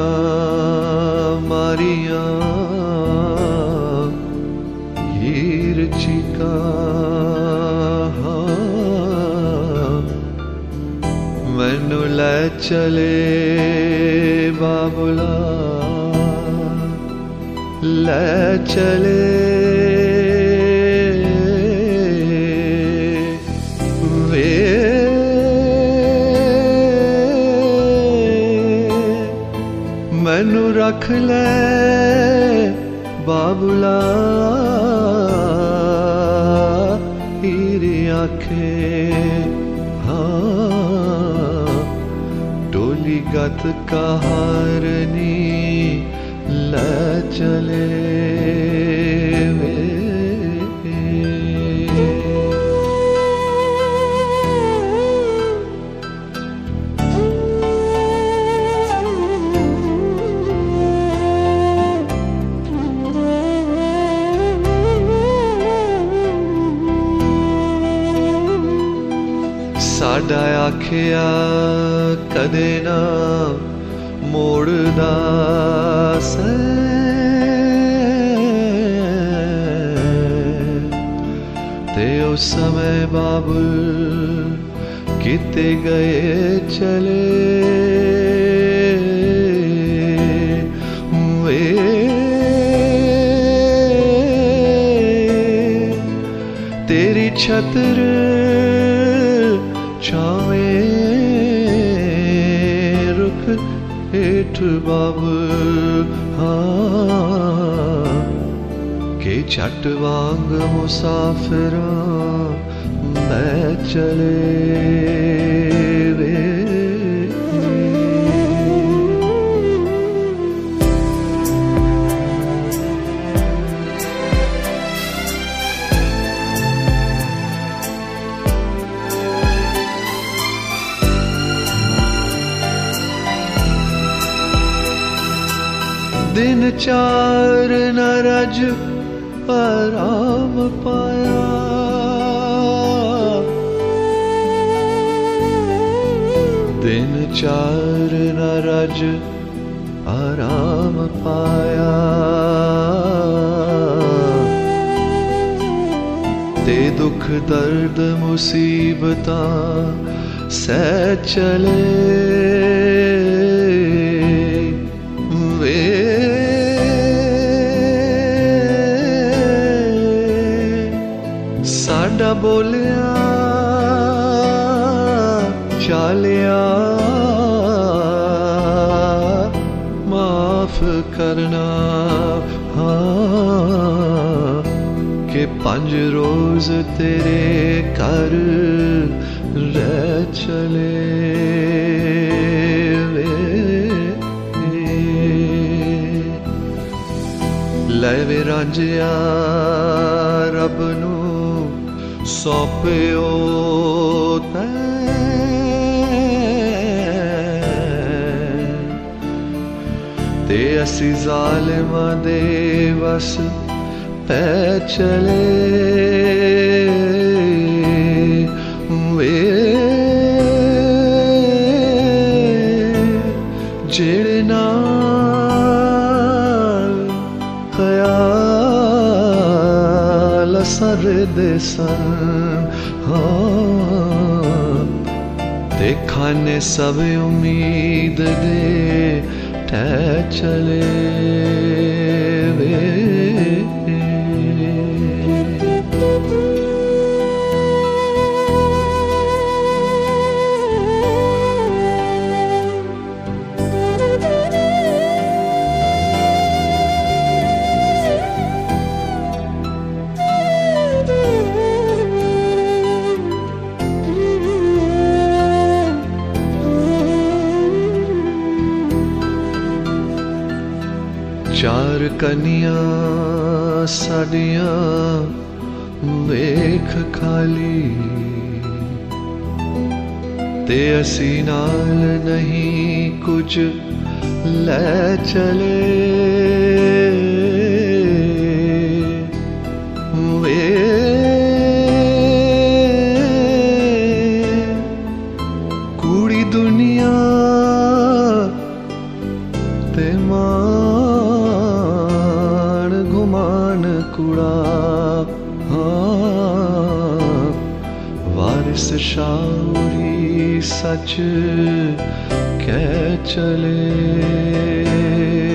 मारिया हीर चिका मैनू लै चले बाबुला लै चले मैनू रख ले बाबुला हीरे आखे हाँ डोली गत कहारनी ले चले वे साडा आखिया कदे ना मोड़दा से ते उस समय बाबुल किते गए चले वे तेरी छत्र छावे रुख हेठ बाबुल हाँ के छट वांग मुसाफिरा मैं चले वे दिन चार न रज आराम पाया दिन चार न रज आराम पाया ते दुख दर्द मुसीबता सह चले साडा बोलिया चालिया माफ करना हाँ के 5 रोज तेरे घर रह चले ले वे रांझिया रब नू सौंपियो ते असी जालिमां दे वस पै चले वे जेड़े नाल ख्याल सर दे सन हाँ ते खाने सब उम्मीद दे ठह चले वे चार कनिया साडिया वेख खाली ते असी नाल नहीं कुछ ले चले वे कूड़ी दुनिया ते गुमान गुमान कूड़ा। हाँ वारिस शाउरी सच कह चले।